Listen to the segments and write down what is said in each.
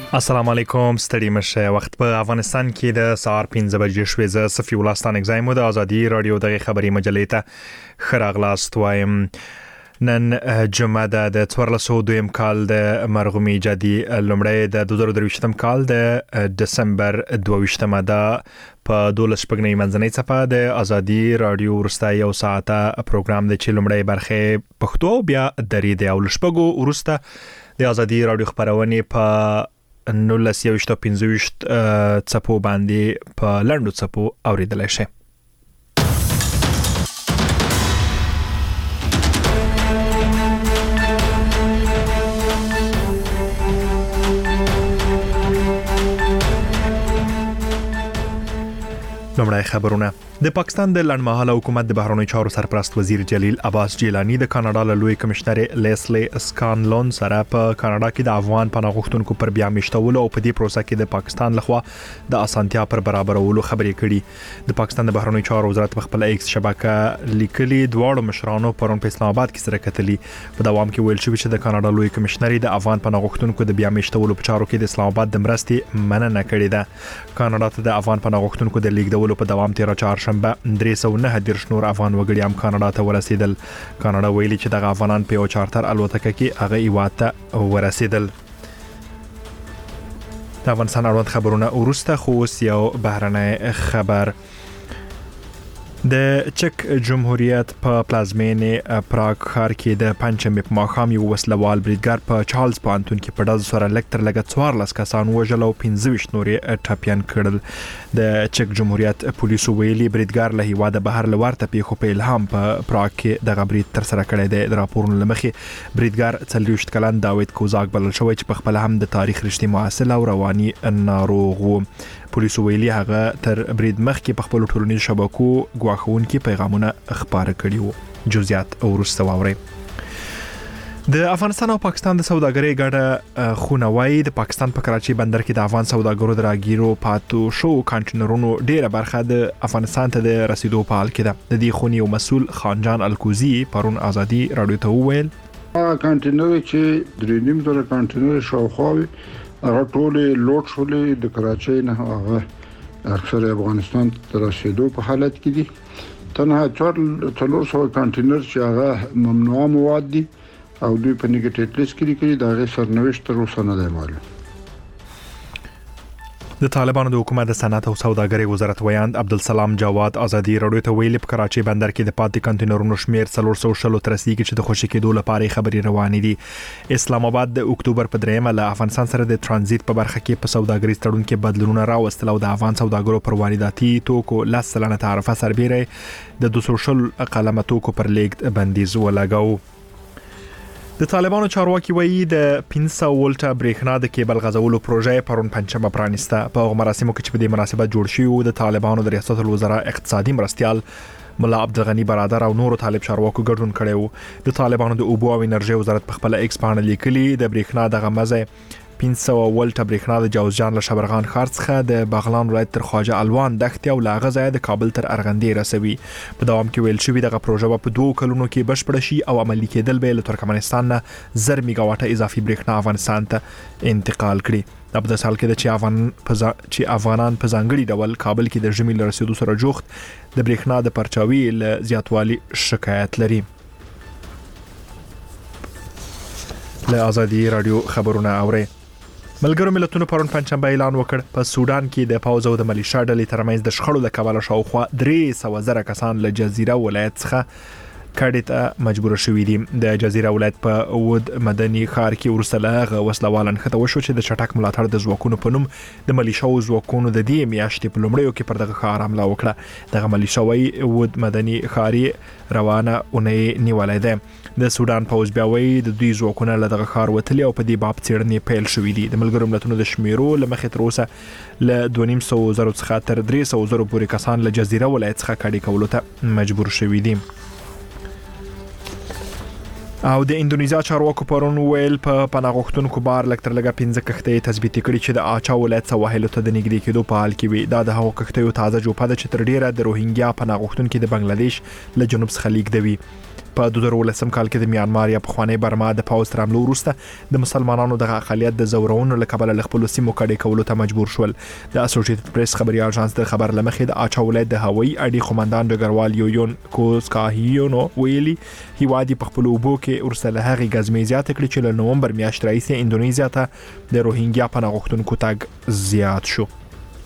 السلام علیکم ستړي مشه وخت په افغانستان کې د سهار 15 بجې شوې ز صفي ولستان اگزایمو د ازادي رادیو دغه خبري مجلې ته خراغلاست وایم نن جمعه د 1402 کال د مرغومي جدي لومړی د 2023 کال د دسمبر 22 د په 12 پګنې منځنۍ صفه د ازادي رادیو ورسته یو ساعته پروګرام د چې لومړی برخه پښتو بیا درې د اولشپګو ورسته د ازادي رادیو خبرونه په 1915 څپو باندې په لندو څپو اوریدل شي. لومړی خبرونه د پاکستان د لړمحاله حکومت د بهرنیو چارو سرپرست وزیر جلیل عباس جیلانی د کاناډا له لوی کمشنر لیسلی اسکانلون سره په کاناډا کې د افغان پناه غوښتونکو پر بیا میشتولو او په دې پروسه کې د پاکستان لخوا د اسانتیا پر برابرولو خبرې کړي. د پاکستان د بهرنیو چارو وزارت په خپل ایکس شبکه لیکلي دواړو مشرانو پرون په اسلام آباد کې سره کتلي. په دوام کې ویل شوی چې د کاناډا لوی کمشنر د افغان پناه غوښتونکو د بیا میشتولو په چارو کې د اسلام آباد د مرستې مننه کړې ده. کاناډا ته د افغان پناه غوښتونکو د لیږدولو په دوام تیر چهارشنبه 309 نور افغان وګړي هم کاناډا ته ورسېدل. کاناډا ویلي چې دغه افغانان په یو چارتر الوتکه کې هغه ایواته ورسېدل. د افغانستان اړوند خبرونه ورسته خو یو بهرنی خبر د چک جمهوریت په پلازمینې پراګ ښار کې د پنځمې په ماښام یو وسلوال بریدګر په چارلز پوهنتون کې په ډز سره لکتر لګ 14 کسان وژل او 15 نورې ټپيان کړل. د چک جمهوریت پولیسو ویلي بریدګر له هیواده بهر لورته پیښو په الهام په پراګ کې د برید تر سره کړی دی. د راپورونو لمخې بریدګر 40 کلن داوود کوزاک بلل شوی چې په خپل هم د تاریخ رښتې محصل او رواني ناروغ و. پولیسو ویلي هغه تر برید مخکې په خپل ټولنیزو شبکو غواخونکي پیغامونه خبره کړي وو. جزئیات ورسته واوري. د افغانستان او پاکستان د سوداګرۍ ګډه خونوي د پاکستان په کراچي بندر کې د افغان سوداګرو د راګیرو پاتو شو کانټینرونو ډیره برخه د افغانستان ته د رسیدو په حال کې ده. د دې خونی یو مسول خانجان الکوزی پرون ازادي رادیو ته وویل کانټینر چې درې نیم زره کانټینر شاوخوا هغه ټول لوټ شولې د کراچۍ نه هغه اکثر افغانستان ته رسیدو په حالت کې دي. تنها 400 کانټینر چې هغه ممنوع مواد دي او دوی په نیګیټیو لیست کې لري دا غي سرنوشت تر اوسه نه دی معلوم. د طالبانو د حکومت د صنعت او سوداګرۍ وزارت ویاند عبدالسلام جواد ازادي رادیو ته ویلي په کراچي بندر کې د پاتې کانټینرونو شمیر 400 ترسيږي چې د خوشی کېدو لپاره خبري روانې دي. اسلام آباد د اکتوبر په 3 له افغانستان سره د ترانزیت په برخه کې په سوداګرۍ تړون کې بدلونونه راوستل او د افغان سوداګرو پر وارداتي توکو 10% تعرفه سربېره د 200 قلمه توکو پر لیږد بندیز ولګاو. د طالبانو چارواکي وایي د 500 ولټه برېښنا د کیبل غځولو پروژه پرون پنځمه پرانسته. په مراسمو کې چې په دې مناسبت جوړ شوی د طالبانو د ریاست الوزرا اقتصادي مرستيال ملا عبدالغنی برادر او نورو طالب چارواکو ګډون کړي. د طالبانو د اوبو او انرژي وزارت په خپل ایکس باندې لیکلي د برېښنا د غمزه 500 ولټه برېښنا د جوزجان له شبرغان ښار څخه د بغلان ولایت تر خواجه الوان دښتې او لاغه ځای د کابل تر ارغندې رسوي. په دوام کې ویل شوی دغه پروژه په 2 کلونو کې بشپړ شي او عملي کېدل به له ترکمنستان نه 1000 میگا واټه اضافي برېښنا افغانستان ته انتقال کړي. دا په سال کې چې افغانان په ځانګړي ډول کابل کې د ژمي لرسېدو سره جوخت د برېښنا د پرچاوي له زیاتوالي شکایت لري. له ازادي رادیو خبرونه اوري. ملګرو ملتونو پرون پنځمبه اعلان وکړ په سودان کې د پاوز او د ملیشیا ډلې ترمنځ د شخړو د کبله شاوخوا 300,000 کسان له جزیره ولایت څخه کډې ته مجبور شوي دي. د جزیره ولایت په ود مدني ښار کې ورسله وسلوالن خته وشو چې د چټک ملاتړ د ځواکونو په نوم د ملیشیا ځواکونو د دې میاشتې په لومړیو کې پر دغه ښار حمله وکړه. دغه ملیشیا ود مدني ښاري روانه اونۍ نیولای ده. د سودان پوز بیا وایي د دوی ځواکونه له دغه ښار وتلي او په دې باب څېړنې پیل شوې دي. د ملګرو ملتونو د شمیرو لمخې تر اوسه له 2.5 څخه تر 300 پورې کسان له جزیره ولایت څخه کډې کولو ته مجبور شوي دي. او د اندونیزیا چارواکو پرون ویل په پناه غوښتونکو بار لکتر لګه 15 کښتۍ تثبیت کړي چې د آچا ولایت سواحل ته د نږدې کېدو په حال کې وي. دا د هغو کښتیو تازه جوپه ده چې تر ډیره د روهینګیا پناه غوښتونکو د بنگلاديش له جنوب څخه لیږدوي. په 2013 کال کې د میانمار یا پخوانی برما د پاوز تر حملو وروسته د مسلمانانو د اقلیت د زورونو له کبله خپل سیمو کډې کولو ته مجبور شول. د اسوسییټډ پریس خبري اژانس د خبر لمخې د اچا ولایت د هوایي اډې قومندان ډګروال یویون کوسکاهیونو ویلي هیوادي په خپل اوبو کې ورسره هغه غزمېزات کړی چې له نومبر میاشتې راهیسې اندونیزیا ته د روهینګیا پناه غوښتونکو تګ زیات شو.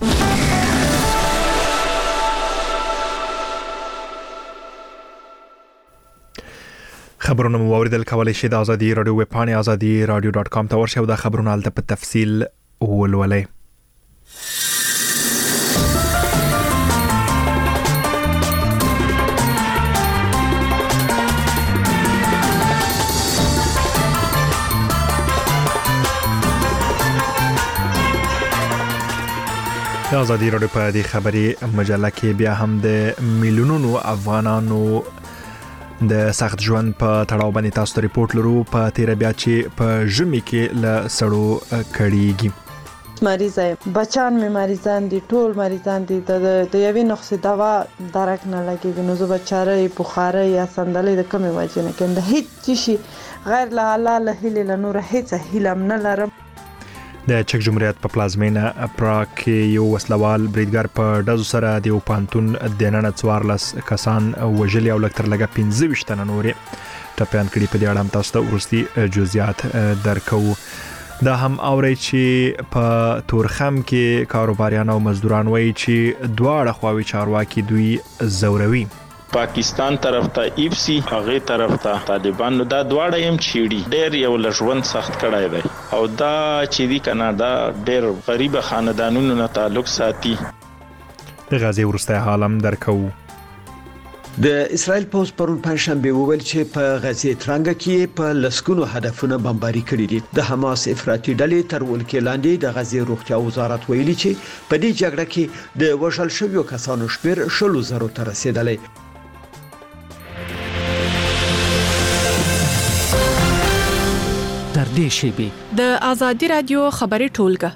خبرونه مو اوریدل کولای شئ د ازادي رادیو ویب پاڼې azadi.radio.com ته ورشئ او د خبرونو الته په تفصیل ولولئ. د ازادي رادیو په دې خبري مجله کې بیا هم د میلیونونو افغانانو د سخت ژوند په تړاو باندې تاسو ته ریپورت لرو په تیر بیا چې په ژمي کې ل سړو کړيږي. مریضه بچان می مریضان دي ټول مریضان دي د یوې نقصې دوا درک نه لګي نو زه بچاره بخاره یا صندلې د کمې وجه نه کنده هیڅ شي غیر له الله له هیله له نور هیڅ هیله نه لرم. د چک جمهوریت په پلازمینه پراګ کې یو وسلوال بریدګر په ډزو سره د یو پانتون د نن 14 کسان وژلي او لکتر لګه 15 تنه نورې ټپيان کړي. په دې اړه هم تاسو ته ورستي جزئیات درکو. دا هم اوري چې په تورخم کې کاروباریان او مزدوران وایي چې دواړه خواوې چارواکي دوی زوروي. پاکستان طرف ته ایپسی هغه طرف ته طالبان نو دا دواړه هم چیړي ډېر یو لژوند سخت کړای دی او دا چې دی کنه دا ډېر غریب خاندانونو نه تعلق ساتي. د غزې ورسته حالم درکو. د اسرائیل پوز پرون پنځشنبه وویل چې په غزې ترنګ کې په لسګونو هدفونه بمباري کړي دي. د حماس افراطي ډلې تر ولکې لاندې د غزې روغتیا وزارت ویلي چې په دې جګړه کې د وژل شویو کسانو شمېر 100,000 ته رسیدلی. در دې شیبي د ازادي رادیو خبري ټولګه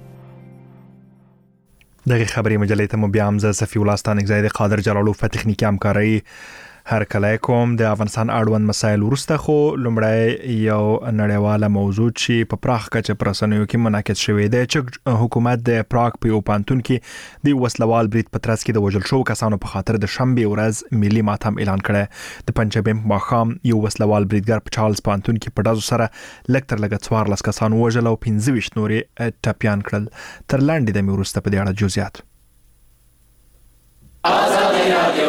دغه خبري مجلې ته مو بیا هم صفي ولستان اگزاید قادر جلالو په تخنیکی همکاري هر کله کوم د افغانستان اړوند مسایل ورسته خو لومړی یو نړیواله موضوع چې په پراخ کچه پرسنوي کې منعکس شوې ده چې حکومت د پراګ په پانتون کې د وسلوال برید په ترڅ کې د وژل شو کسانو په خاطر د شنبه ورځ ملي ماتم اعلان کړ. د پنځبه ماخام یو وسلوال بریدګر په چارلز پانتون کې په داسو سره لکتر لګ 14 کسان وژل او 15 نورې ټپيان کړل. تر لاندې د میورسته په دې اړه جزئیات. ازادي رادیو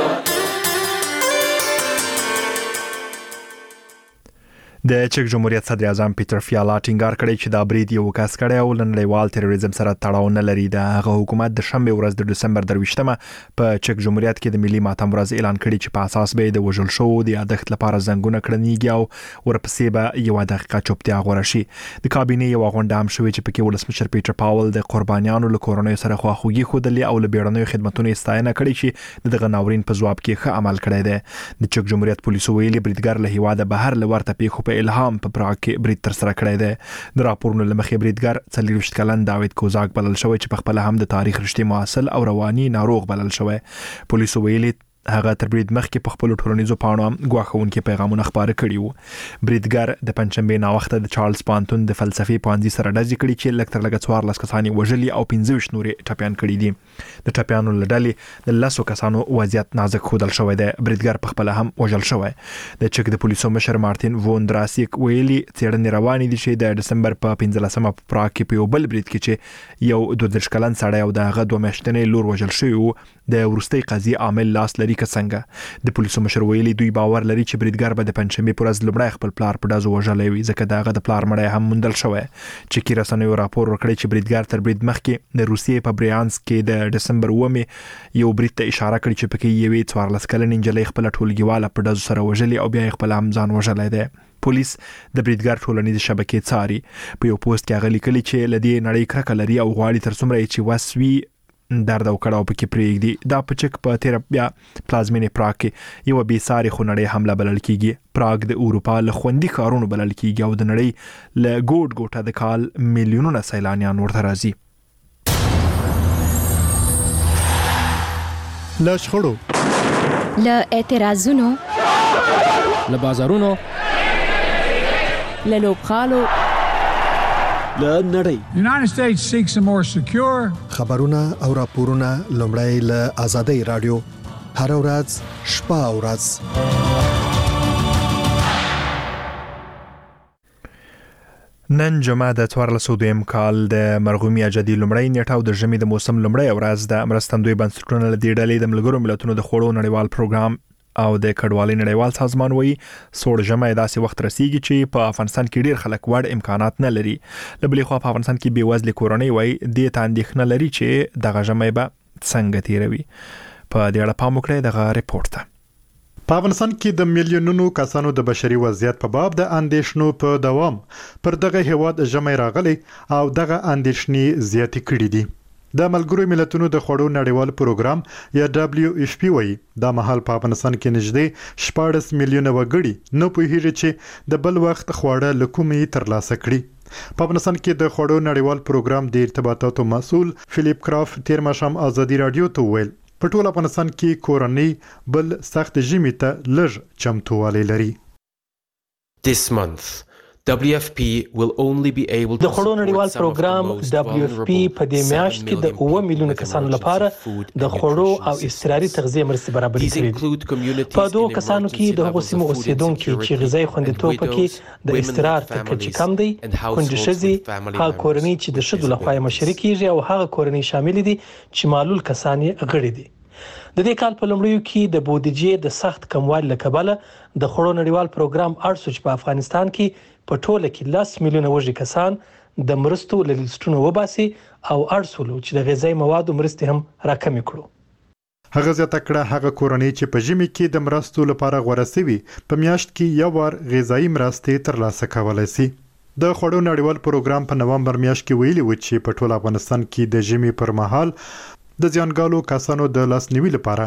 د چک جمهوریت صدر اعظم پیټر فیالا ټینګار کړی چې دا برید یو کس کړی او نړیوال تروریزم سره تړاو نه لري. د هغه حکومت د شنبه ورځ د ډسمبر 23مه په چک جمهوریت کې د ملي ماتم ورځ اعلان کړی چې په اساس به د وژل شو د یادښت لپاره زنګونه کړنیږي او ورپسې به یو دقیقه چوپتیا غوړه شي. د کابینې یو غونډه هم شوې چې پکې ولسمشر پیټر پاول د قربانیانو له کورونو سره خواخوږي خودلې او له بیړنیو خدماتو ستاینه کړې چې دغه ناورین په ځواب کې ښه عمل کړی دی. د چک جمهوریت پولیسو ویلي بریدګر له هیواده بهر لورته پیښو په الهام په پراګ کې برید تر سره کړی دی. د راپورونو لمخې بریدګر 40 کلن داوید کوزاک بلل شوی چې په خپل هم د تاریخ رښتې مواصل او رواني ناروغ بلل شوی. پولیسو ویلي هغه تر برید مخکې په خپل ټولنیزو پاڼو غواخونکي پیغامونه خبرې کړي وو. بریدګر د پنځمبه نا وخت د چارلز پانتون د فلسفي پوهنځي سره ډزې کړي چې لکتر لګ 14 کسان وژلي او 15 نورې ټپيان کړي دي. د ټپيانو لړلې د 10 کسانو وضعیت نازک خودل شوی دی. بریدګر په خپل هم وژل شوی. د چک د پولیسو مشر مارټین ووندراسیک ویلي تیرنې روانې دي چې د ډسمبر په 15مه په پراګ کې په یو بل برید کې چې یو 22 کلن سړی او دغه 2 میاشتنې لور وژل شوی وو د ورستۍ قضیه عامل لاس لري څنګه. د پولیسو مشر ویلي دوی باور لري چې بریدګر به د پنځمې پر ورځ لومړی خپل پلار په دازو وژلې وي ځکه داغه د پلار مړی هم موندل شوی. چې کی رسنیو راپور ورکړی چې بریدګر تر برید مخکې د روسیې په بریانسک کې د ډسمبر 9 یو برید ته اشاره کړې چې پکې یوې 14 کلن انجلۍ خپل ټولګیواله په دازو سره وژلې او بیا خپل هم ځان وژلې ده. پولیس د بریدګر ټولنیز شبکې څاري. په یو پوسټ کې غلي کړي چې لدی نړۍ کرکه لري او غواړي تر څومره چې وسوي درد او کړهو پکې پریږدي. دا په چک په تیر بیا پلازمینه پراګ کې یو بي ساري خونړې حمله بلل کیږي. پراګ د اروپا له خوندي کارونو بلل کیږي او د نړۍ له ګوټ ګوټه د کال میلیونونه سیلانیان ورته راځي. له شخړو له اعتراضونو له بازارونو، له لوبغالو، له نړۍ. United States seeks a more secure. خبرونه او راپورونه لومړی له آزادۍ رادیو هر ورځ شپه او ورځ. نن جمعه د 1402 کال د مرغومي اجدي لومړی نیټه او د ژمي د موسم لومړی ورځ د مرستندوی بنسټونو له دې ډلې د ملګرو ملتونو د خوړو نړیوال پروګرام او د کډوالۍ نړیوال سازمان وایي سوړ ژمي داسې وخت رسیږي چې په افغانستان کې ډیر خلک وړ امکانات نه لري. لبلې خو په افغانستان کې بیوزلې کورنۍ وایي د تاندېښنه لري چې دغه ژمي به څنګه تیروي. په دې اړه پام وکړئ دغه ریپورت ته. په افغانستان کې د میلیونونو کسانو د بشري وضعیت په باب د اندېښنو په دوام پر دغه هیواد ژمي راغلي او دغه اندېښنې زیاتې کړې دي. د ملګرو ملتونو د خوړو نړیوال پروګرام یا WFP وایي دا مهال په افغانستان کې نږدې 14 میلیونه وګړي نه پوهیږي چې د بل وخت خواړه له کومې ترلاسه کړي. په افغانستان کې د خوړو نړیوال پروګرام د ارتباطاتو مسؤل فلیپ کرافت تیر ماښام ازادي رادیو ته وویل په ټول افغانستان کې کورنۍ بل سخت ژمي ته لږ چمتووالی لري. This month WFP will only be able to د خوړو نړیوال پروګرام WFP په دې میاشت کې د 9 میلیونه کسانو لپاره د خوړو او اضطراري تغذیه مرستې برابرې کړې. په دوه کسانو کې د هغو سیمو اوسیدونکو چې غذایی خوندیتوب پکې د اضطرار تر کچې کم دی، کونډې ښځې، هغه کورنۍ چې د ښځو لخوا مشري کیږي او هغه کورنۍ شامل دي چې معلول کسان یې غړي دي. د دې کال په لومړیو کې د بودیجې د سخت کموالي له کبله د خوړو نړیوال پروګرام اړ شو چې په افغانستان کې په ټوله کې 10 میلیونه وږي کسان د مرستو له لیستونو وباسي او اړ شول چې د غذایی موادو مرستې هم راکمې کړو. هغه زیاته کړه هغه کورنۍ چې په ژمي کې د مرستو لپاره غوړه سوي په میاشت کې یو وار غذایی مرستې ترلاسه کولای شي. د خوړو نړیوال پروګرام په نومبر میاشت کې ویلي و چې په ټول افغانستان کې د ژمي پر مهال د ځانګالو کسانو د لاسنیوي لپاره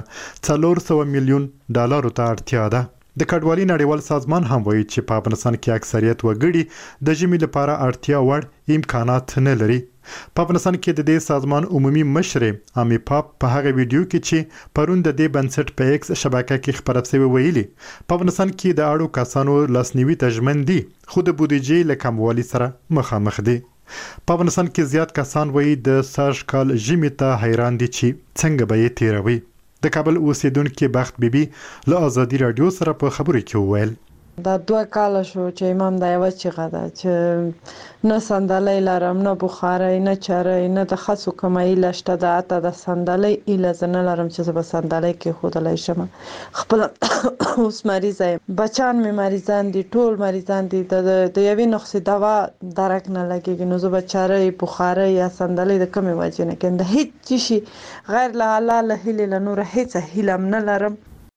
400 میلیون ډالرو ته اړتیا ده. د کډوالۍ نړیوال سازمان هم وایي چې په افغانستان کې اکثریت وګړي د ژمي لپاره اړتیا وړ امکانات نه لري. په افغانستان کې د دې سازمان عمومي مشر امي پاپ په هغه ویډیو کې چې پرون د دې بنسټ په ایکس شبکه کې خبرونه شوی ویلي په افغانستان کې د اړو کسانو لاسنیوي ته ژمن دي خو د بودیجې له کموالي سره مخامخ دي. په افغانستان کې زیات کسان وایي د سږ کال ژمي ته حیران دي چې څنګه به یې تیروي. د کابل اوسیدونکو بخت بیبي له آزادي رادیو سره په خبرو کې وویل دا 2 کال شو چې امام دا یو چیغه ده چې نه صندلۍ لرم، نه بخارۍ، نه چرۍ، نه د خاصو کمای لشته ده. اته د صندلۍ اله زنه لرم چې زه به صندلۍ کې خودلای شم. خپل اوس مریض یم، بچان مې مریضان دي، ټول مریضان دي. د یوې نقصې دوا درک نه لګیږي نو زه به چرۍ، بخارۍ یا صندلۍ د کمې وجې نه کېم. د هیڅ شي غیر له الله له هیلې له نور هیڅ هیله نه لرم.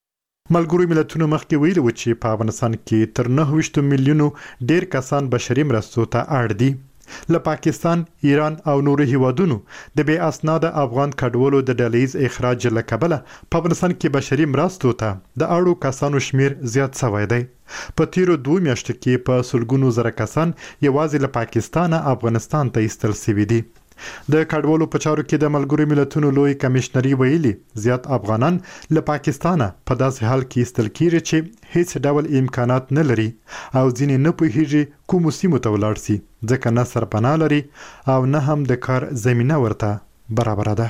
ملګرو ملتونو مخکې ویلي و چې په افغانستان کې تر 9 میلیونو ډیر کسان بشري مرستو ته اړ دي. له پاکستان، ایران او نورو هیوادونو د بې اسناده افغان کډوالو د ډلهیز اخراج له کبله په افغانستان کې بشري مرستو ته د اړو کسانو شمیر زیات شوی دی. په تیرو 2 میاشتو کې په سلګونو زره کسان یوازې له پاکستان افغانستان ته ایستل شوي دي. د کډوالو په چارو کې د ملګرو ملتونو لوی کمشنري ویلي زیات افغانان له پاکستانه په داسې حال کې ایستل کیږي چې هیڅ ډول امکانات نه لري او ځینې نه پوهیږي کوم سیمو ته ولاړ شي ځکه نه سرپناه لري او نه هم د کار زمينه ورته برابر ده.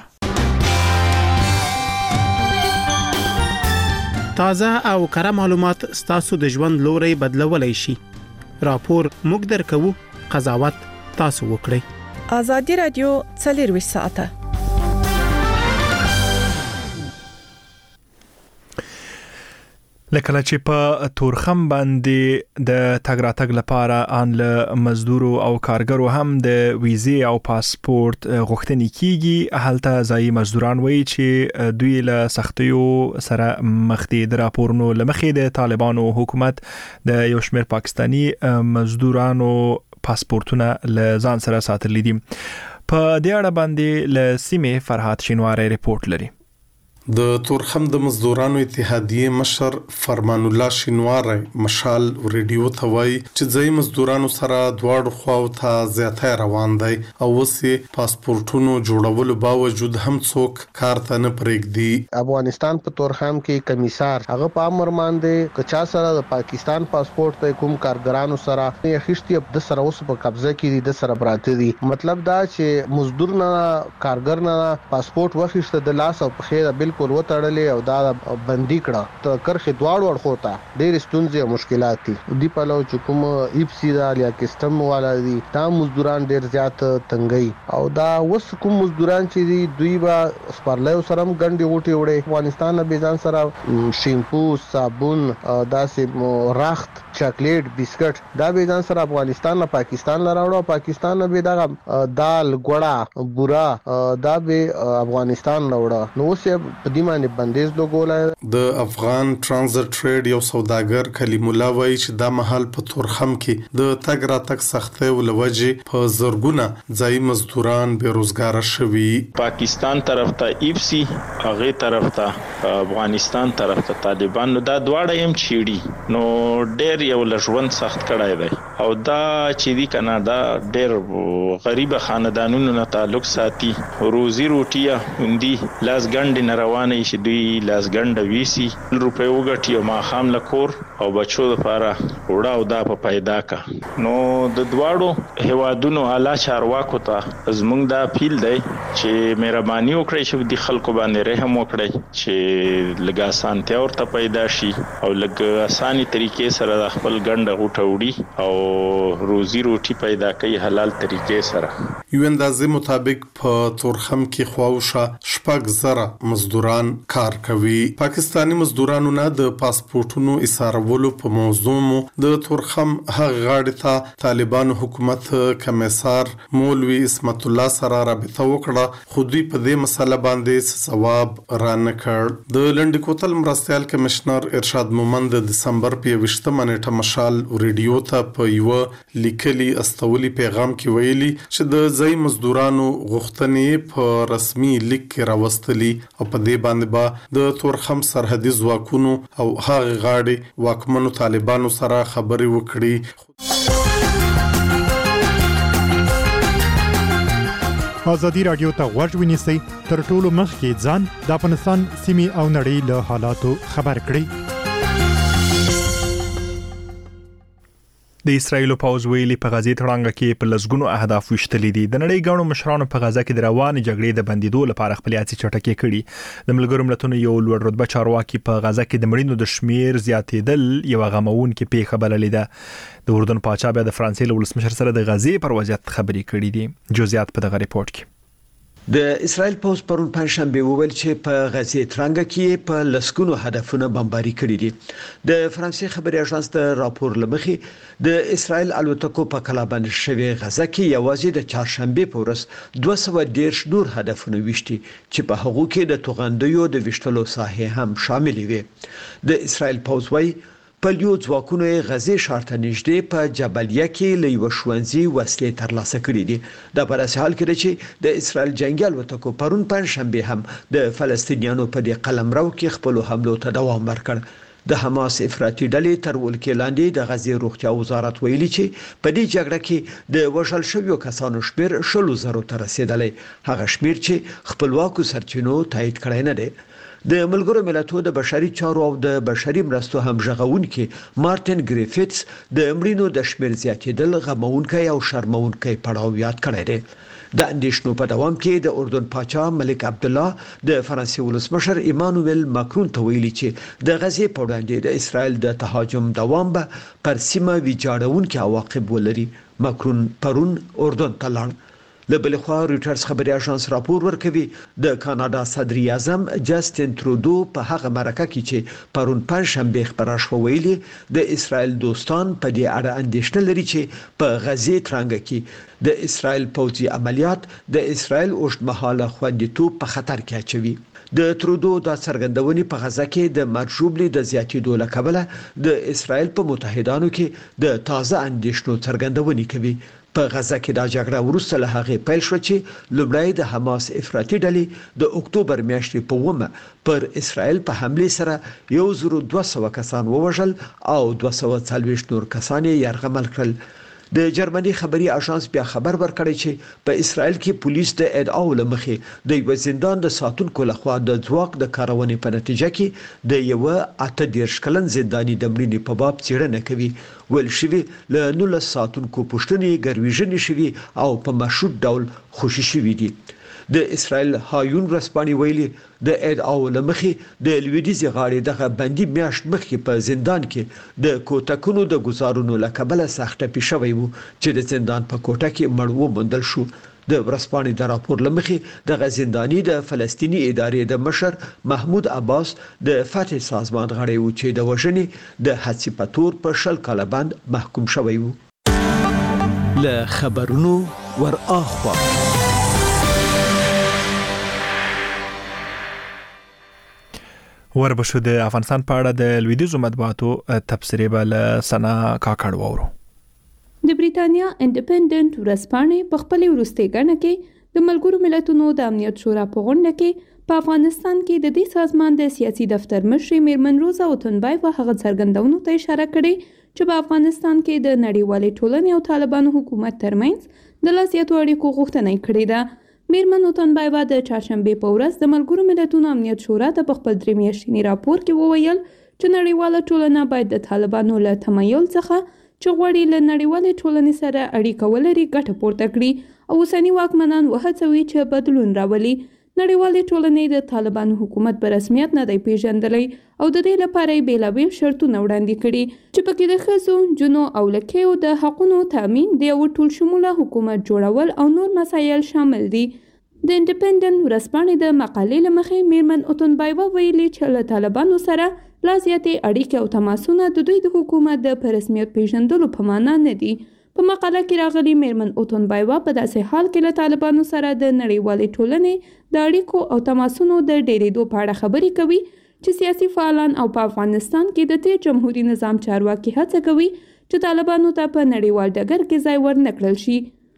تازه او کره معلومات ستاسو د ژوند لوري بدلولای شي. راپور موږ درکو، قضاوت تاسو وکړئ. آزادی رادیو 24 ساعته. لکه چې په تورخم باندې د تګ راتګ لپاره ان له مزدورو او کارګرو هم د ویزې او پاسپورت غوښتنې کیږي. هلته ځایي مزدوران وایي چې دوی له سختیو سره مخ دي. د راپورونو لمخې د طالبانو حکومت د یو شمېر پاکستانی مزدورانو پاسپورتونه له ځان سره ساتلي دي. په دې اړه باندې له سیمې فرحات شینواری ریپورت لري. د تورخم د مزدورانو اتحادیه مشر فرمان الله شینواری مشال ریډیو ته وایي چې ځای مزدورانو سره دواړو خواو ته زیاته روان دی او وسې پاسپورتونو جوړولو باوجود هم څوک کار ته نه پرېږدي. افغانستان په تورخم کې کمیسار هغه په امر باندې کچا سره د پاکستان پاسپورت ته کوم کارګرانو سره یخشتي د سره اوس په قبضه کې د سره براته دي. مطلب دا چې مزدور نه کارګر نه پاسپورت وخښته د لاس او په خیره بالکل وتړلې او دا بندي کړه ته کرخه دواړو اړخو ته ډېر ستونزې او مشکلات دي. دی په لو چې کوم ایپسی دا یا کسٹم والا دي دا مزدوران ډېر زیات تنګي او دا وس کوم مزدوران چې دي دوی با سپارلای سره ګنډي غوټي وړي. افغانستان نه بيزان سره شیمپو صابون داسې راخت چاکلیټ بسکټ دا بيزان سره افغانستان نه پاکستان لراوړو پاکستان نه به دا دال ګوړه بورا دا به افغانستان لراوړو نو اوس په دې باندې بندیز لګولای. د افغان ترانزیت ټریډ یو سوداګر کلیم الله وایي چې دا محل په تورخم کې د تګ راتګ سختۍ ولوجې په زرګونه ځای مزدوران بیروزګار شوي. پاکستان طرف ته ایپسی هغه طرف ته افغانستان طرف ته طالبان نو دا دواړه هم چیړي نو ډېر یو لژوند سخت کړای دی او دا چې دی کنه دا ډېر غریب خاندانونو نه تعلق ساتي. روزي روټیا هندي لاس ګنډ نه روانه شي دوی لاس ګنډ ویسي روپے وګټي او ما خام لکور او بچو لپاره وړا او دا په پیدا کا نو د دواړو هوادونو اعلی چارواکو ته زمونږ دا اپیل دی چې مهرباني وکړئ چې د خلکو باندې رحم وکړئ چې لږه اسانتیا ورته پیدا شي او لږه اساني طریقې سره د خپل ګنډ غوټه وړي او روزي روټي پیدا کوي حلال طریقې سره. یو اندازې مطابق په تورخم کې خواوشه شپږ زره مزدوران کار کوي. پاکستانی مزدورانو نه د پاسپورتونو ایثارولو په موضوع مو د تورخم هغه غاړې ته طالبانو حکومت کمیسار مولوی اسمت الله سره رابطه وکړه خو دوی په دې مسله باندې ځواب را نه کړ. د لنډ کوتل مرستیال کمشنر ارشاد مومند د دسمبر په 20 نیټه مشال ریډیو ته په یو لیکلي استولي پیغام کې ویلي چې د ځای مزدورانو غوښتنې په رسمي لیک کې راوستلي او په دې باندې با د تورخم سرحدي ځواکونو او هغه غاړي واکمنو طالبانو سره خبري وکړي. ازادي رادیو ته غوږ ونیسئ تر ټولو مخکې ځان د افغانستان سیمې او نړۍ له حالاتو خبر کړئ. د اسرایل پوز ویلي په غزې تړانګه کې په لسګونو اهداف وشتلې دي. د نړۍ غاڼو مشرانو په غزا کې د روانې جګړې د بندیدو لپاره خپل هڅې چټکې کړي. د ملګرو ملتونو یو لوړ رتبه چارواکي په غزا کې د مړینو د شمیر زیاتېدل یو غموونکې پیښه بللې ده. د اردن پاچا بیا د فرانسې له ولسمشر سره د غزې پر وضعیت خبرې کړې دي. جزئیات په دغه ریپورت کې. د اسرائیل پوز پرون پنځشنبه وویل چې په غزې ترانګه کې په لسګونو هدفونه بمباري کړي دي. د فرانسې خبري اژانس د راپور لمخې د اسرائیل الوتکو په کلابند شوی غزا کې یوازې د چهارشنبه په ورځ 210 نور هدفونه وشتي چې په هغو کې د توغندیو د وشتلو ساحه هم شامل وي. د اسرائیل پوز وايي پلیو ځواکونو غزې شارته نږدې په جبلیه کې له یو شوونځي وسلې ترلاسه کړې دي. د پراسه حال کې چې د اسرائیل جنگي الوتکو پرون پنځشنبه هم د فلسطینیانو په دې قلمرو کې خپل حملو ته دوام ورکړ. د حماس افراطي ډلې تر ولکې لاندې د غزې روغتیا وزارت ویلي چې په دې جګړه کې د وژل شویو کسانو شمیر 100,000 ته رسیدلی. هغه شمیر چې خپلواکو سرچینو تایید کړی نه دی. د ملګرو ملتونو د بشري چارو او د بشري مرستو همغږونکي مارټین ګریفټس د امرینو د شمیر زیاتېدل غمونکي او شرمونکي پړاو یاد کړی دی. د اندیشنو په دوام کې د اردن پاچا ملک عبد الله د فرانسې ولسمشر ایمانوئل ماکرون ته ویلي چې د غزې په وړاندې د اسرائیل د تهاجم دوام به پر سیمه ویجاړونکي عواقب ولري. ماکرون پرون اردن ته لاړ. له بل خوا رويټرز خبري اژانس راپور ورکوي د کاناډا صدر اعظم جاستین ترودو په هغه مرکه کې چې پرون پنځشنبه خبره شو ویلي د اسرائیل دوستان په دې اړه اندېښنه لري چې په غزې ترانګه کې د اسرائیل پوځي عملیات د اسرائیل اوږدمهاله خوندیتوب په خطر کې اچوي. د ترودو د څرګندونې په غزا کې د مرجوبلي د زیاتېدو لکبله د اسرائیل په متحدانو کې د تازه اندېښنو څرګندونې کوي. په غزه کې د جګړه وروسته له هغې پیل شو چې لومړی د حماس افراطي ډلې د اکتوبر میاشتې په 1 پر اسرائیل په حمله سره 1200 کسان ووژل او 240 نور کسان یې یرغمل کړل. د جرمني خبري اژانس بیا خبر ورکړی چې په اسرائیل کې پولیس د ادعاو لمخې د یو زندان د ساتونکو لخوا د ځواک د کارونې په نتیجه کې د یو 18 کلن زنداني د مړینې په باب څېړنه کوي. ول شوی له 19 ساتونکو پښتنې ګرویژنې شوی او په مشروط ډول خوشي شوی دي. د اسرائیل هایون رسپاني ویلي د ادعاو لمخې د لویدیزي غاړې دغه بندي میاشت مخکې په زندان کې د کوټکونو د گزارونو لکبله سخته پیښوي وو چې د زندان په کوټه کې مړ ومندل شو. د ورسپانې د راپور لمخې د زنداني د فلسطینی ادارې د مشر محمود عباس د فتح سازمان غړی وو چې د وژنې د حادثې په تور په 10 کاله باند محکوم شوی وو. له خبرونو ور اخوا وربشو د افغانستان په اړه د لویدیزو مطبوعاتو تبصرې بل سنا کاکړ وورو. د بریټانیا انډیپندنت ورځپاڼې په خپل وروستي غنه کې د ملګرو ملتونو د امنیت شورا په غونډه کې په افغانستان کې د دې سازمان د سیاسي دفتر مشر میرمن روزا اوتنبای په هغه څرګندونو ته اشاره کړې چې په افغانستان کې د نړیوالې ټولنې او طالبانو حکومت ترمنځ د لا زیاتو اړیکو غوښتنه کړې ده. میرمن اوتنبایوا د چهارشنبه په ورځ د ملګرو ملتونو امنیت شورا ته په خپل 3 میاشتني راپور کې وویل چې نړیواله ټولنه باید د طالبانو له تمایل څخه چې غواړي له نړیوالې ټولنې سره اړیکه ولري ګټه پورته کړي او اوسني واکمنان وهڅوي چې بدلون راولي. نړیوالې ټولنې د طالبانو حکومت په رسمیت نه دی پیژندلی او د دې لپاره یې بیلابیل شرطونه وړاندې کړي چې پکې د ښځو، نجونو او لکیو د حقونو تامین، د یو ټول شموله حکومت جوړول او نور مسایل شامل دي. د انډیپندنت ورځپاڼې د مقالې له مخې میرمن اوتنبایوا ویلي چې له طالبانو سره لا زیاتې اړیکې او تماسونه د دوی د حکومت د په رسمیت پیژندلو په معنا نه دي. په مقاله کې راغلي میرمن اوتنبایوا په داسې حال کې له طالبانو سره د نړیوالې ټولنې د اړیکو او تماسونو د ډېرېدو په اړه خبرې کوي چې سیاسي فعالان او په افغانستان کې د تیر جمهوریت نظام چارواکي هڅه کوي چې طالبانو ته په نړیوال ډګر کې ځای ورنکړل شي.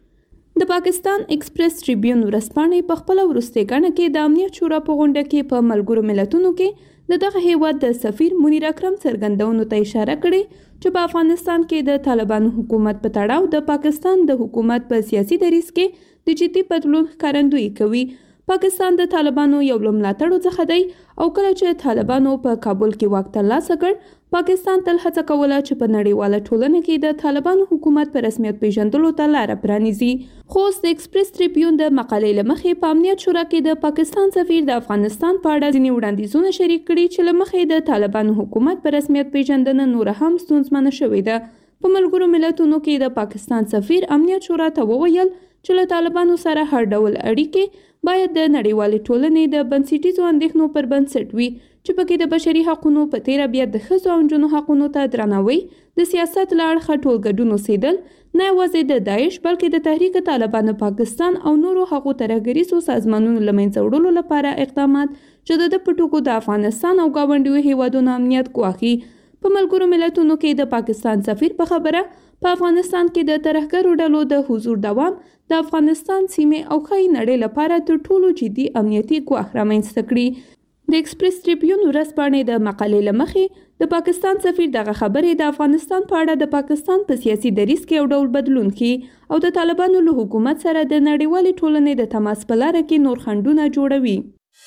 د پاکستان ایکسپریس ټریبیون ورځپاڼې په خپل وروستي غنه کې د امنیت شورا په غونډه کې په ملګرو ملتونو کې د دغه هیواد د سفیر منیر اکرم څرګندونو ته اشاره کړې چې په افغانستان کې د طالبانو حکومت په تړاو د پاکستان د حکومت په سیاسي دریځ کې د جدي بدلون ښکارندویي کوي. پاکستان د طالبانو یو له ملاتړو څخه دی او کله چې طالبانو په کابل کې واک ترلاسه کړ، پاکستان تل هڅه کوله چې په نړیواله ټولنه کې د طالبانو حکومت په رسمیت پیژندلو ته لاره پرانیزي. خو د ایکسپریس ټریبیون د مقالې له مخې په امنیت شورا کې د پاکستان سفیر د افغانستان په اړه ځینې وړاندیزونه شریک کړي چې له مخې د طالبانو حکومت په رسمیت پیژندنه نور هم ستونزمنه شوې ده. په ملګرو ملتونو کې د پاکستان سفیر امنیت شورا ته وویل چې له طالبانو سره هر ډول اړیکې باید د نړیوالې ټولنې د بنسټیزو اندېښنو پر بنسټ وي چې پکې د بشري حقوقو په تیره بیا د ښځو او نجونو حقوقو ته درناوی، د سیاست له اړخه ټول ګډون اوسېدل، نه یوازې د داعش بلکې د تحریک طالبان پاکستان او نورو هغو ترهګریزو سازمانونو له منځه وړلو لپاره اقدامات چې د پټوکو د افغانستان او ګاونډیو هیوادونو امنیت ګواښي. په ملګرو ملتونو کې د پاکستان سفیر په خبره په افغانستان کې د ترهګرو ډلو د حضور دوام د افغانستان سیمې او ښایي نړۍ لپاره تر ټولو جدي امنیتي ګواښ رامنځته کړي. د ایکسپریس ټریبیون ورځپاڼې د مقالې له مخې د پاکستان سفیر دغه خبرې د افغانستان په اړه د پاکستان په سیاسي دریځ کې یو ډول بدلون ښيي او د طالبانو له حکومت سره د نړیوالې ټولنې د تماس په لاره کې نور خنډونه جوړوي.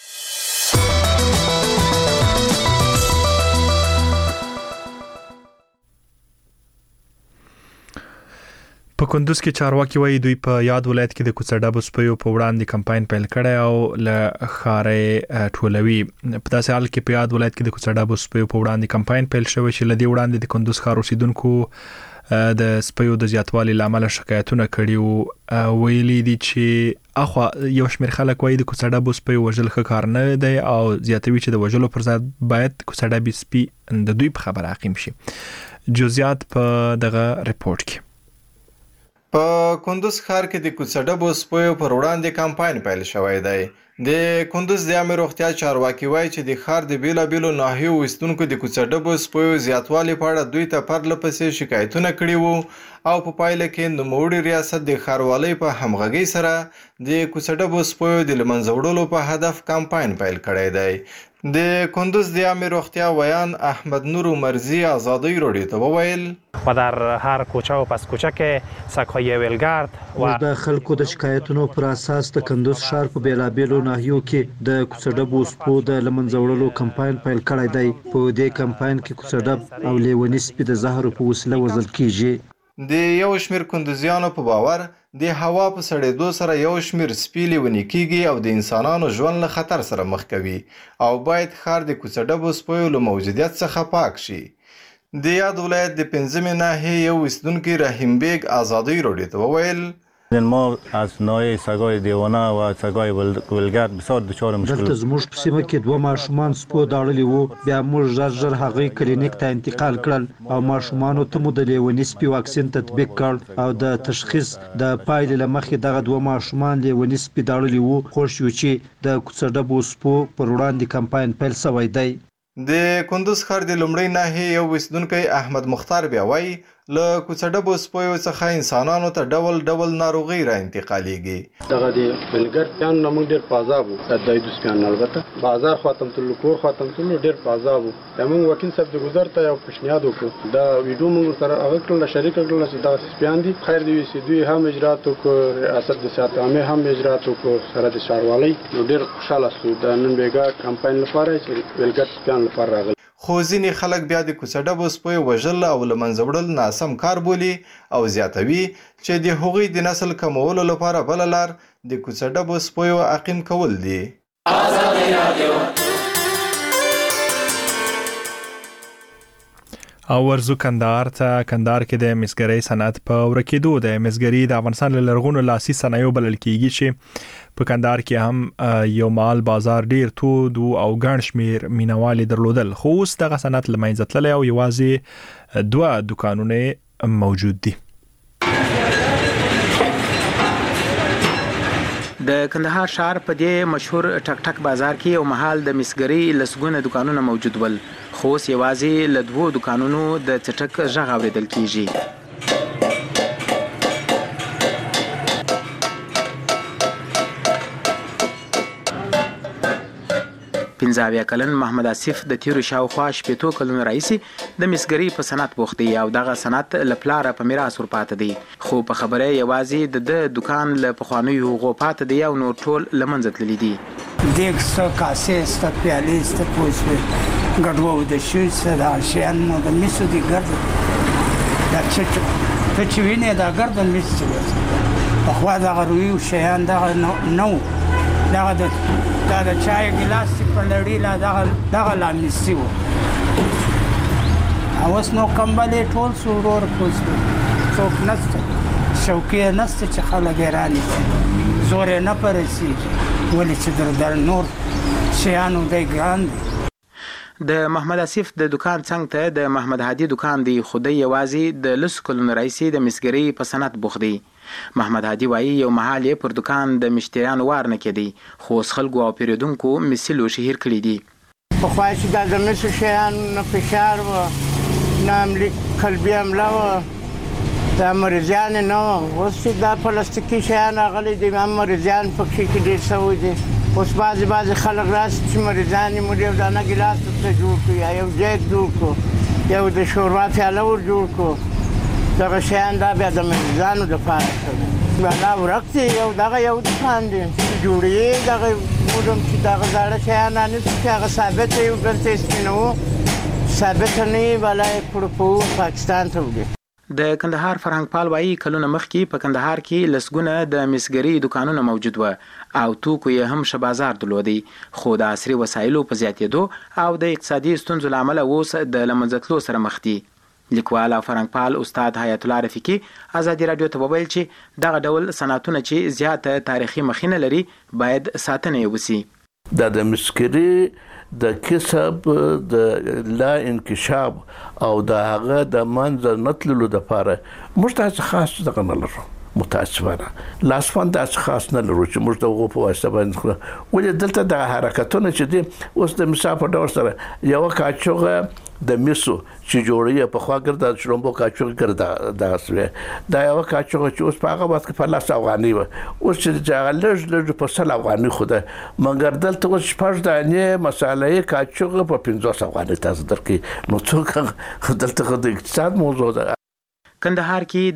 په کندوز کې چارواکي وایي دوی په یاد ولایت کې د کوڅډابو سپیو په وړاندې کمپاین پیل کړی او له خارې ټولوي. په داسې حال کې په یاد ولایت کې د کوڅډابو سپیو په وړاندې کمپاین پیل شوی چې لدی وړاندې د کندوز ښار اوسیدونکو د سپیو د زیاتوالي لامل شکایتونه کړي او ویلي دي چې اخو یو شمېر خلک وایي د کوڅډابو سپیو وژل ښه کار نه دی او زیاتوي چې د وژلو پر ځای باید کوڅډابي سپي د دوی په خبره حاکم شي. جزئیات په دغه ریپورت کې. په کندوز ښار کې د کوڅه سپیو پر وړاندې کمپاین پیل شوی دی. د کندوز د عامه روغتیا چارواکي وایي چې د ښار د بیلابیلو ناحیو اوسیدونکو د کوڅه سپیو زیاتوالي په اړه دوی ته پرله پسې شکایتونه کړي وو او په پایله کې نوموړي ریاست د ښاروالۍ په همغږۍ سره د کوڅه سپیو د له منځه وړلو په هدف کمپاین پیل کړی دی. د کندوز د عامه روغتیا ویان احمد نور مرزی آزادی رادیو ته وویل و در هر کوچه و پس کوچه کې سگ‌های ولگرد و د خلکو د شکایتونو پر اساس د کندوز ښار په بیلابیلو ناحیو کې د کوڅه سپو د له منځه وړلو کمپاین پیل کړی دی. په دې کمپاین کې کوڅه او لیونی سپي د زهرو په وسیله وژل کیږي. د یو شمیر کندوزیانو په باور د هوا په سړېدو سره یو شمیر سپي لیونی کیږي او د انسانانو ژوند له خطر سره مخ کوي او باید ښار د کوڅه سپیو له موجودیت څخه پاک شي. د یاد ولایت د 5مې ناحیې یو اوسیدونکي رحیم بیگ آزادی رادیو ته وویل ما از نوعی سگای دیوانه و سگای ولگرد بسیار دچار مشکل. دلته زموږ په سیمه کې 2 ماشومان سپو داړلي وو. بیا موږ ژر هغوی کلینیک ته انتقال کړل او ماشومانو ته مو د لیوني سپي واکسین تطبیق کړ او د تشخیص د پایلې له مخې دغه 2 ماشومان لیوني سپي داړلي وو. خوښ یو چې د کوڅه سپو پر وړاندې کمپاین پیل شوی دی. د کندوز ښار د لومړۍ ناحیې یو اوسیدونکی احمد مختار بیا وایي له کوڅه سپیو څخه انسانانو ته ډول ډول ناروغۍ را انتقالیږي. دغه د ولګر پیان نمون ډېر پازاب وو. د دوی پیان البته بازار خاتم تل کور خاتم تل ډېر پازاب وو. موږ وکیل صاحب د گذر ته یو پښنیاد وکړو. دا ویډیو موږ سره هغه کړل شریک کړل چې دا پیان دي خیر دی چې دوی هم اجرات وکړو. ریاست د صحت عامه هم اجرات وکړو سره د ښاروالۍ. نو ډېر خوشاله شو د نن بیګا کمپاین لپاره چې ولګر پیان لپاره راغلی. خو ځینې خلک بیا د کوڅه سپیو وژل او له منځه وړل ناسم کار بولي او زیاتوي چې د هغوی د نسل کمولو لپاره بله لار د کوڅه سپیو عقیم کول دي. او ورزو کندهار ته. کندهار کې د مسګرۍ صنعت په ورکېدو د مسګري د افغانستان له لرغونو لاسي صنایعو بلل کیږي چې په کندهار کې هم یو مال بازار ډیر تود او ګڼ شمیر مینوالي درلودل. خو اوس دغه صنعت له منځه تللی او یوازې 2 دکانونه موجود دي. د کندهار ښار په دې مشهور ټک ټک بازار کې یو محل د مسګري لسګونه دکانونه موجود ول. خو اوس یوازې له 2 دکانونو د چټک غږ اورېدل کیږي. پنځاویا کلن محمد آصف د تیرو شاوخوا 80 کلونو راهیسې د مسګري په صنعت بوخت دی او دغه صنعت له پلاره په میراث ورپاتې دی. خو په خبره یوازې د دکان له پخوانیو هغو پاتې دی او نور ټول له منځه تللي دي. دیګ څه کاسې څه پیالې څه پوسې ګډوډ د شوی څه د شیان نو د میسو دی ګرځي دا چې چې ویني دا ګرځي میسو په خوا دا غروي شیان دا نو دا د چای ګلاس په لړۍ لا دغه لامسي وو. اوس نو کمبلې ټول سورور کوڅو څوک نسته شوکې نسته چې خلک یې رانیسي زور یې نه پرېږدي ولې چې در نور شیانو دی ګران دی. د محمد آصف د دکان څنګ ته د محمد هادي دکان دی. خو دی یوازې د 10 کلونو راهیسې د مسګرۍ په صنعت بوخت دی. محمد هادي وایي یو مهال یې پر دکان د مشتریانو وار نه کېدی خو اوس خلکو او پیرودونکو مسیل او شهیر کړي دي. پخوا چې دا د مسو شیانو نه فشار وه نه قلبي حمله وه دا مریضیان نه وه. اوس چې دا پلاستیکي شیان راغلي دي هم مریضیان پکښې کې ډېر شوي دي. اوس بعضې خلک راسي چې مریضان یې موږ یو دانه ګیلاس ورته جوړ کړو یا یو جیک جوړ کړو یو د شوروا پیاله ور جوړ کړو. دغه شیان دا بیا د مریضانو دپاره کوي. دا ورک دی دغه یو دکان دی جوړوي دغه موږ چې دغه زاړه شیان رانیسو چې هغه ثابته یو دلته یې سپینوو ثابته نه وي بله یې پړپوو پاکستان ته وړي. د کندهار فرهنګپال وایي کلونه مخکې په کندهار کې لسګونه د مسګري دکانونه موجود وو او توکو یې هم ښه بازار درلودی. خو د عصري وسایلو په زیاتېدو او د اقتصادي ستونزو له امله اوس د له منځه تلو سره مخ دي. لیکوال او فرهنګپال استاد حیات الله رفیقي ازادي رادیو ته وویل چې دغه ډول صنعتونه چې زیاته تاریخي مخینه لري باید ساتنه یې وسي. د مسګري د کسب د لا انکشاف او د هغه د منځ نتللو لپاره موږ تاسو خاص څنګه نه لرو. متاسفانه لاسفان د خاص نه لرو چې موږ د غو په واسطه باندې ولې دلته د حرکتونه چې دي اوس د مثال په ډول سره یو کاچوغه د میسو چې جوړیه په خوا ګرځا شړمبو کاچوغه ګرځا د اسره دا یو کاچوغه چې اوس په هغه وخت کې په لاس افغاني و اوس چې لږ په سل افغاني خوده مګر دلته اوس شپږ دانې مسالې کاچوغه په 50 افغاني تاسو درکې نو څوک دلته د اقتصاد موضوع ده. کندهار کې